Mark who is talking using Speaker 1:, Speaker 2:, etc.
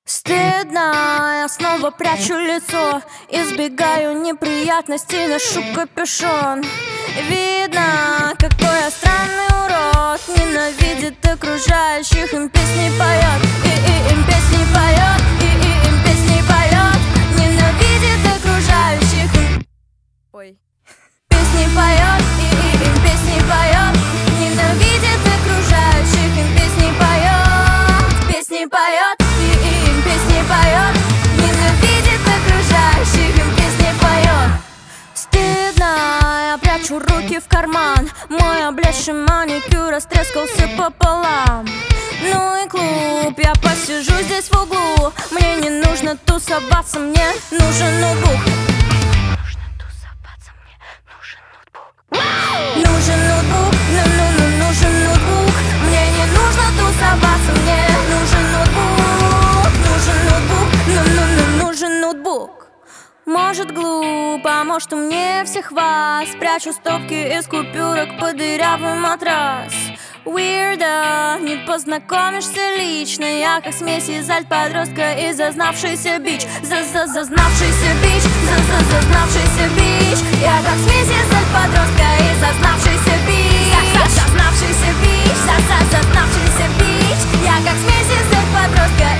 Speaker 1: Стыдно, я снова прячу лицо, избегаю неприятностей, ношу капюшон. Видно, какой я странный урод, ненавидит окружающих, им песни поет, им песни поет, им песни поет, ненавидит окружающих, ой, песни поет, им песни поет, ненавидит окружающих, им песни поет, песни поет. Песни поет, ненавидит окружающих, им песни поет. Стыдно, я прячу руки в карман, мой облезший маникюр растрескался пополам. Ну и клуб, я посижу здесь в углу, мне не нужно тусоваться, мне нужен ноутбук. Нужен ноутбук, нужен ноутбук, мне не нужно тусоваться, мне нужен ноутбук. Нужен ноутбук. Может глупо, может умнее всех вас, прячу стопки из купюрок под дырявый матрас. Weirdo, не познакомишься лично, я как смесь из альт-подростка и зазнавшийся бич. Зазнавшийся бич, зазнавшийся бич. Я как смесь из альт-подростка и зазнавшийся бич. Зазнавшийся бич, зазнавшийся бич. Я как смесь из альт-подростка